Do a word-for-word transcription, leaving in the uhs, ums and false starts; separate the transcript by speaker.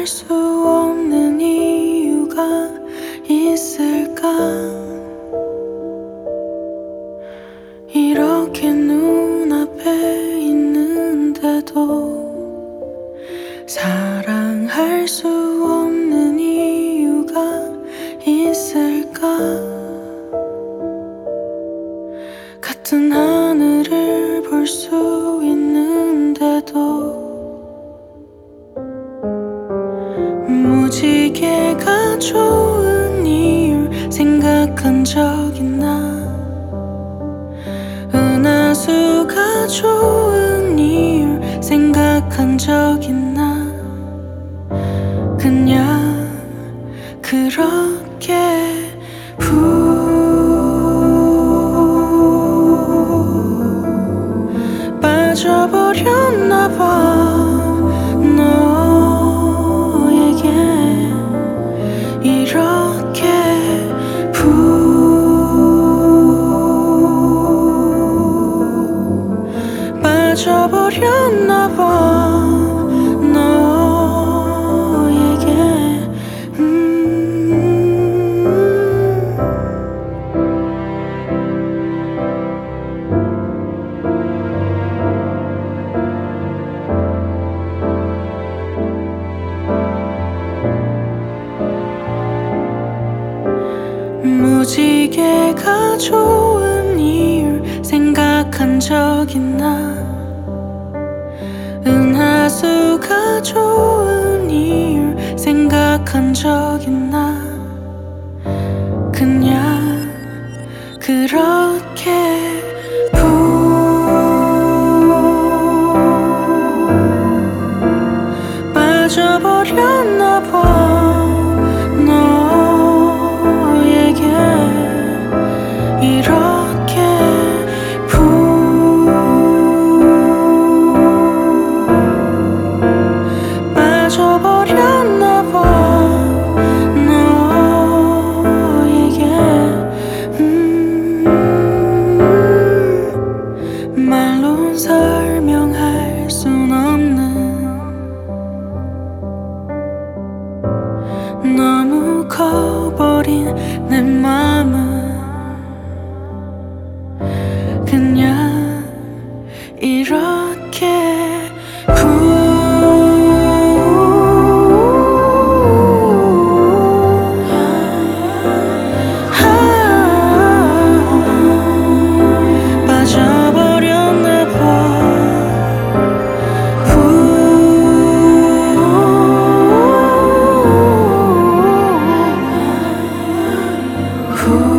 Speaker 1: 수 없는 이유가 있을까? 이렇게 눈앞에 있는데도 사랑할 수 없는 이유가 있을까? 같은 하늘을 볼 수 있는데도 무지개가 좋은 이유 생각한 적 있나? 은하수가 좋은 이유 생각한 적 있나? 그냥 그렇게 푹 빠져버렸나 봐. 너에게 이렇게 푹 빠져버렸나 봐. 너에게 음 무지개가 좋은 이유 생각한 적 있나? 은하수가 좋은 이유 생각한 적 있나? 그냥 그렇게 푹 빠져버렸나 봐. 이렇게 푹 빠져버렸나 봐. 너에게 음 말로 설명할 순 없는 너무 커버린 내 맘은 그냥 이렇게 푹 빠져버렸나 봐. 푹